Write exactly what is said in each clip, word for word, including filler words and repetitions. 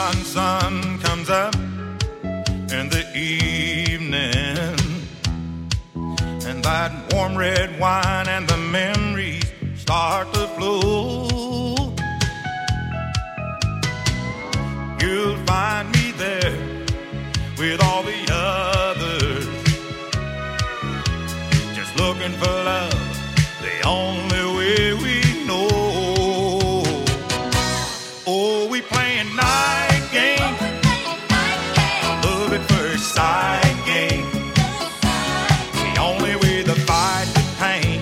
neon sun comes up in the evening, and that warm red wine and the memories start to flow. You'll find me there with all the others, just looking for love the only way we know. Oh, we playing night game, love at first sight game, the only way to fight the pain.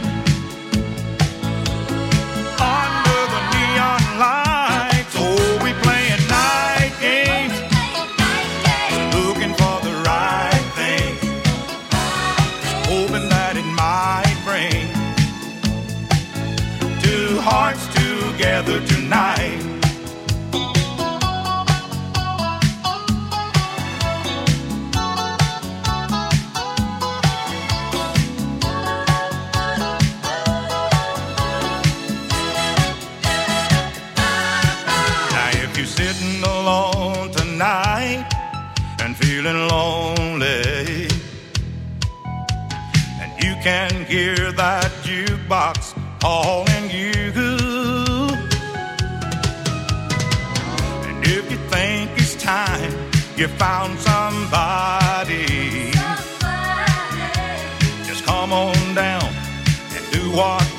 Under the neon lights, oh, we playing night games, looking for the right thing, hoping that it might bring two hearts together tonight. Sitting alone tonight and feeling lonely, and you can hear that jukebox calling you, and if you think it's time you found somebody, somebody. Just come on down and do what